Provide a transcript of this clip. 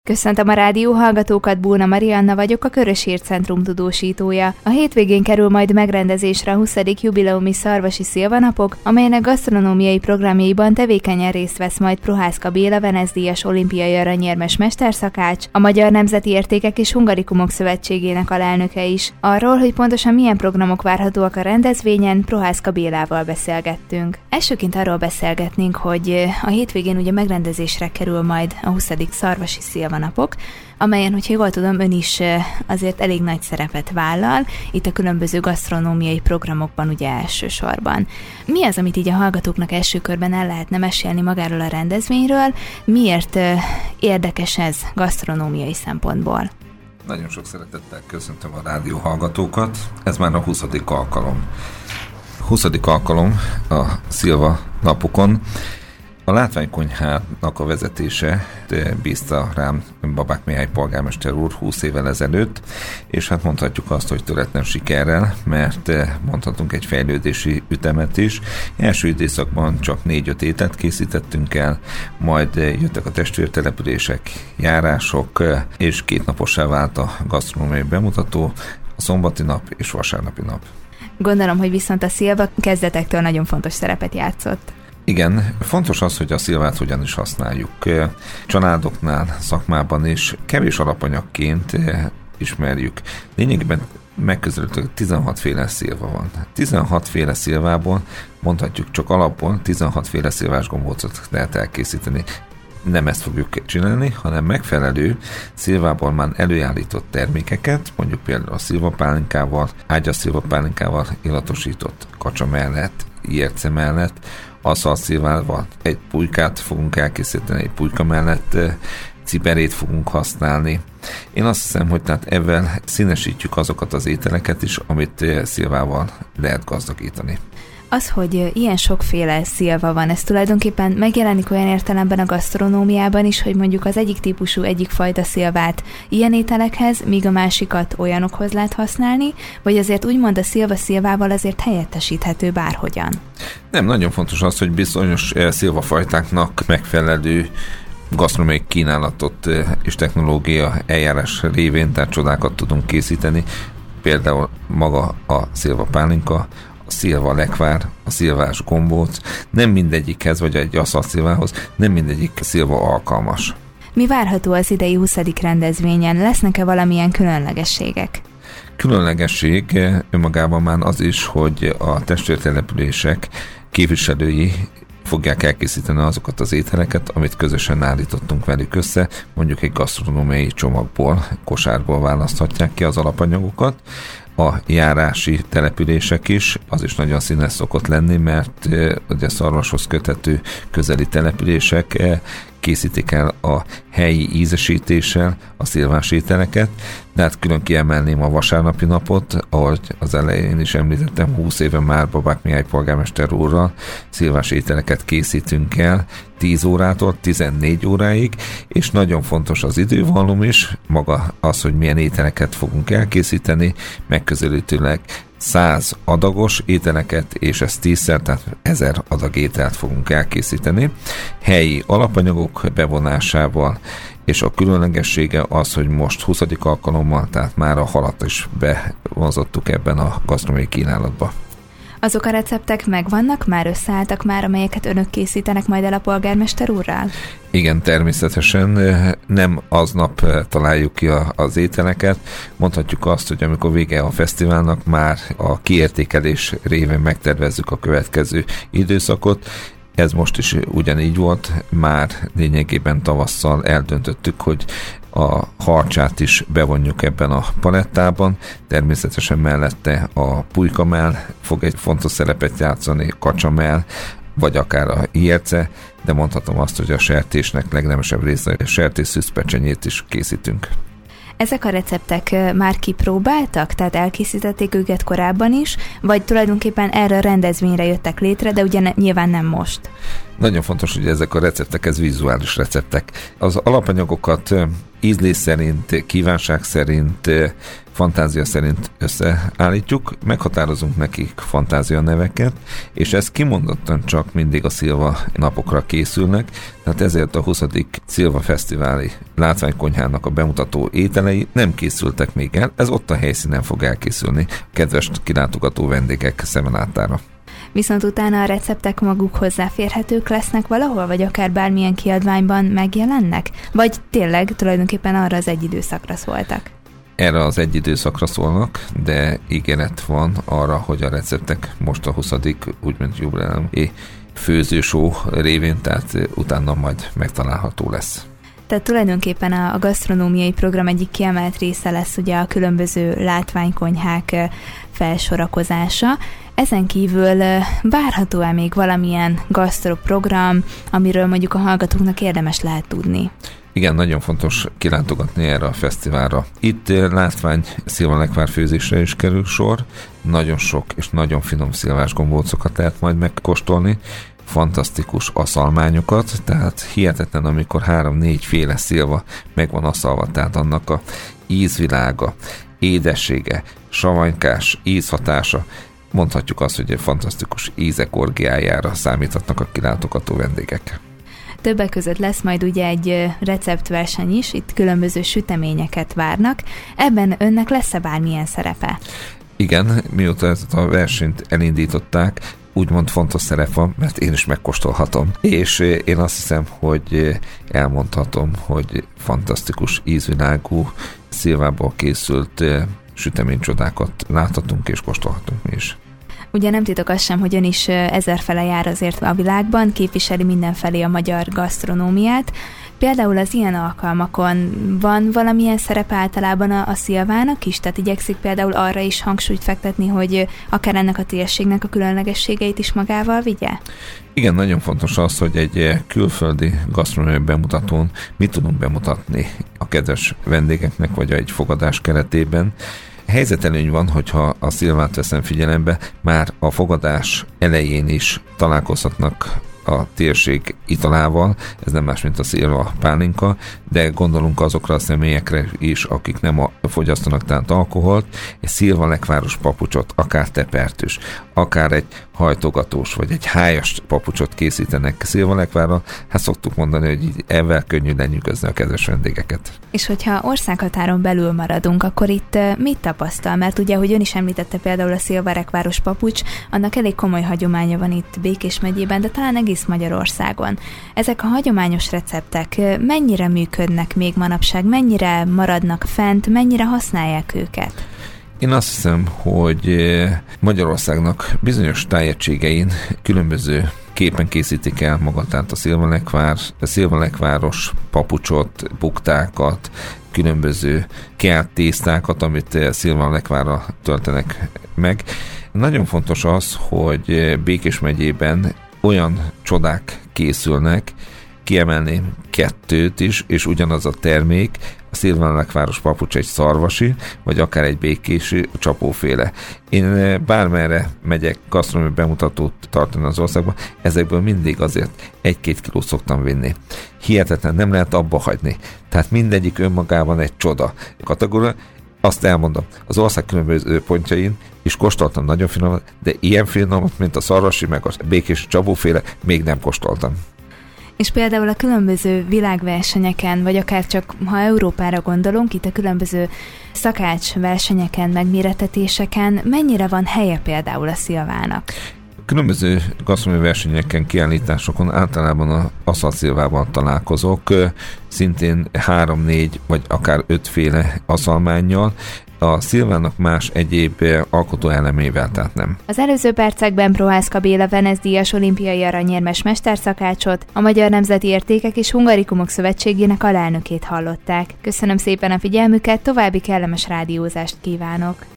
Köszöntöm a rádió hallgatókat, Bóna Marianna vagyok, a Körös Hírcentrum tudósítója. A hétvégén kerül majd megrendezésre a 20. jubileumi Szarvasi Szilvanapok, amelynek gasztronómiai programjaiban tevékenyen részt vesz majd Prohászka Béla, Venice-díjas olimpiai aranyérmes mesterszakács, a Magyar Nemzeti Értékek és Hungarikumok Szövetségének alelnöke is. Arról, hogy pontosan milyen programok várhatóak a rendezvényen, Prohászka Bélával beszélgettünk. Elsőként arról beszélgetnénk, hogy a hétvégén ugye megrendezésre kerül majd a 20. Szarvasi Szilvanapok, amelyen, hogyha jól tudom, ön is azért elég nagy szerepet vállal, itt a különböző gasztronómiai programokban ugye elsősorban. Mi az, amit így a hallgatóknak első körben el lehetne mesélni magáról a rendezvényről? Miért érdekes ez gasztronómiai szempontból? Nagyon sok szeretettel köszöntöm a rádió hallgatókat. Ez már a 20. alkalom. 20. alkalom a Szilva napokon. A látványkonyhának a vezetése bízta rám Babák Mihály polgármester úr 20 évvel ezelőtt, és hát mondhatjuk azt, hogy töretlen sikerrel, mert mondhatunk egy fejlődési ütemet is. Első időszakban csak 4-5 ételt készítettünk el, majd jöttek a testvértelepülések, járások, és 2 napossá vált a gasztronómiai bemutató, a szombati nap és vasárnapi nap. Gondolom, hogy viszont a Szilva kezdetektől nagyon fontos szerepet játszott. Igen, fontos az, hogy a szilvát hogyan is használjuk. Családoknál, szakmában is kevés alapanyagként ismerjük. Lényegében megközelítőleg 16 féle szilva van. 16 féle szilvából, mondhatjuk csak alapból, 16 féle szilvás gombócot lehet elkészíteni. Nem ezt fogjuk csinálni, hanem megfelelő szilvából már előállított termékeket, mondjuk például a szilvapálinkával, ágyas szilvapálinkával illatosított kacsa mellett, ijérce mellett, aszalt szilvával egy pulykát fogunk elkészíteni, egy pulyka mellett ciperét fogunk használni. Én azt hiszem, hogy tehát ezzel színesítjük azokat az ételeket is, amit szilvával lehet gazdagítani. Az, hogy ilyen sokféle szilva van, ez tulajdonképpen megjelenik olyan értelemben a gasztronómiában is, hogy mondjuk az egyik típusú, egyik fajta szilvát ilyen ételekhez, míg a másikat olyanokhoz lehet használni, vagy azért úgymond a szilva szilvával azért helyettesíthető bárhogyan? Nem, nagyon fontos az, hogy bizonyos szilvafajtáknak megfelelő gasztronómiai kínálatot és technológia eljárás révén, tehát csodákat tudunk készíteni. Például maga a szilvapálinka, a szilva lekvár, a szilvás gombóc, nem mindegyikhez, vagy egy aszalt szilvához, nem mindegyik szilva alkalmas. Mi várható az idei 20. rendezvényen? Lesznek-e valamilyen különlegességek? Különlegesség önmagában már az is, hogy a testvértelepülések képviselői fogják elkészíteni azokat az ételeket, amit közösen állítottunk velük össze, mondjuk egy gasztronómiai csomagból, kosárból választhatják ki az alapanyagokat. A járási települések is, az is nagyon színes szokott lenni, mert ugye Szarvashoz köthető közeli települések készítik el a helyi ízesítéssel a szilvás ételeket, de hát külön kiemelném a vasárnapi napot, ahogy az elején is említettem, 20 éve már Babák Mihály polgármester úrral szilvás ételeket készítünk el 10 órától 14 óráig, és nagyon fontos az idővallum is, maga az, hogy milyen ételeket fogunk elkészíteni, megközelítőleg 100 adagos ételeket, és ez 10-szer, tehát 1000 adag ételt fogunk elkészíteni. Helyi alapanyagok bevonásával, és a különlegessége az, hogy most 20. alkalommal, tehát már a halat is bevonzottuk ebben a gasztronómiai kínálatba. Azok a receptek megvannak, már összeálltak már, amelyeket önök készítenek majd el a polgármester úrral? Igen, természetesen nem aznap találjuk ki az ételeket. Mondhatjuk azt, hogy amikor vége a fesztiválnak, már a kiértékelés révén megtervezzük a következő időszakot. Ez most is ugyanígy volt, már lényegében tavasszal eldöntöttük, hogy a harcsát is bevonjuk ebben a palettában, természetesen mellette a pulykamell fog egy fontos szerepet játszani, kacsamell, vagy akár a ijérce, de mondhatom azt, hogy a sertésnek legnemesebb része, a sertés szűzpecsenyét is készítünk. Ezek a receptek már kipróbáltak, tehát elkészítették őket korábban is, vagy tulajdonképpen erre a rendezvényre jöttek létre, de ugye nyilván nem most? Nagyon fontos, hogy ezek a receptek, ez vizuális receptek. Az alapanyagokat ízlés szerint, kívánság szerint, fantázia szerint összeállítjuk, meghatározunk nekik fantázia neveket, és ez kimondottan csak mindig a Szilva napokra készülnek, tehát ezért a 20. Szilva Fesztiváli látványkonyhának a bemutató ételei nem készültek még el, ez ott a helyszínen fog elkészülni kedves kilátogató vendégek szemelátára. Viszont utána a receptek maguk hozzáférhetők lesznek valahol, vagy akár bármilyen kiadványban megjelennek? Vagy tényleg tulajdonképpen arra az egy időszakra szóltak? Erre az egy időszakra szólnak, de ígéret van arra, hogy a receptek most a 20. úgymond jubileumi főzősó révén, tehát utána majd megtalálható lesz. Tehát tulajdonképpen a gasztronómiai program egyik kiemelt része lesz ugye a különböző látványkonyhák felsorakozása. Ezen kívül várható-e még valamilyen gasztroprogram, amiről mondjuk a hallgatóknak érdemes lehet tudni? Igen, nagyon fontos kilátogatni erre a fesztiválra. Itt látvány szilvalekvár főzésre is kerül sor, nagyon sok és nagyon finom szilvás gombócokat lehet majd megkóstolni, fantasztikus aszalmányokat, tehát hihetetlen, amikor 3-4 féle szilva meg van aszalva, tehát annak a ízvilága, édessége, savanykás ízhatása, mondhatjuk azt, hogy egy fantasztikus ízek orgiájára számíthatnak a kilátogató vendégek. Többek között lesz majd ugye egy receptverseny is, itt különböző süteményeket várnak. Ebben önnek lesz-e bármilyen szerepe? Igen, mióta ezt a versenyt elindították, úgymond fontos szerep van, mert én is megkóstolhatom. És én azt hiszem, hogy elmondhatom, hogy fantasztikus ízvilágú, szilvából készült süteménycsodákat láthatunk és kóstolhatunk mi is. Ugye nem titok az sem, hogy ön is ezerfele jár azért a világban, képviseli mindenfelé a magyar gasztronómiát. Például az ilyen alkalmakon van valamilyen szerep általában a szilvának is? Tehát igyekszik például arra is hangsúlyt fektetni, hogy akár ennek a térségnek a különlegességeit is magával vigye? Igen, nagyon fontos az, hogy egy külföldi gasztronómiai bemutatón mit tudunk bemutatni a kedves vendégeknek, vagy egy fogadás keretében. Helyzetelőny van, hogyha a szilvát veszem figyelembe, már a fogadás elején is találkozhatnak a térség italával, ez nem más, mint a szilva pálinka, de gondolunk azokra a személyekre is, akik nem fogyasztanak tehát alkoholt, egy szilvalekváros papucsot, akár tepertős, akár egy hajtogatós, vagy egy hájas papucsot készítenek szilvalekvárral, hát szoktuk mondani, hogy így ezzel könnyű lenyűgözni a kedves vendégeket. És hogyha országhatáron belül maradunk, akkor itt mit tapasztal? Mert ugye, hogy ön is említette például a szilvalekváros papucs, annak elég komoly hagyománya van itt Békés megyében, de talán egész Magyarországon. Ezek a hagyományos receptek mennyire működnek még manapság, mennyire maradnak fent, mennyire használják őket? Én azt hiszem, hogy Magyarországnak bizonyos tájegységein különböző képen készítik el maga, tehát a szilvalekváros papucsot, buktákat, különböző keált tésztákat, amit szilvalekvárra töltenek meg. Nagyon fontos az, hogy Békés megyében olyan csodák készülnek, kiemelném 2 is, és ugyanaz a termék, a szilvalekváros papucs egy szarvasi, vagy akár egy békési csapóféle. Én bármerre megyek gasztronómiai bemutatót tartani az országban, ezekből mindig azért 1-2 kilót szoktam vinni. Hihetetlen, nem lehet abba hagyni. Tehát mindegyik önmagában egy csoda kategória. Azt elmondom, az ország különböző pontjain is kóstoltam nagyon finomat, de ilyen finomot, mint a szarvasi, meg a békési csapóféle még nem kóstoltam. És például a különböző világversenyeken, vagy akár csak ha Európára gondolunk, itt a különböző szakácsversenyeken, megmérettetéseken, mennyire van helye például a szilvának? Különböző gasztronómiai versenyeken, kiállításokon általában az aszalszilvával találkozok, szintén 3-4 vagy akár 5 féle aszalmánnyal, a szilvának más egyéb alkotóelemével, tehát nem. Az előző percekben Prohászka Béla Venice-díjas olimpiai aranyérmes mesterszakácsot, a Magyar Nemzeti Értékek és Hungarikumok Szövetségének alelnökét hallották. Köszönöm szépen a figyelmüket, további kellemes rádiózást kívánok!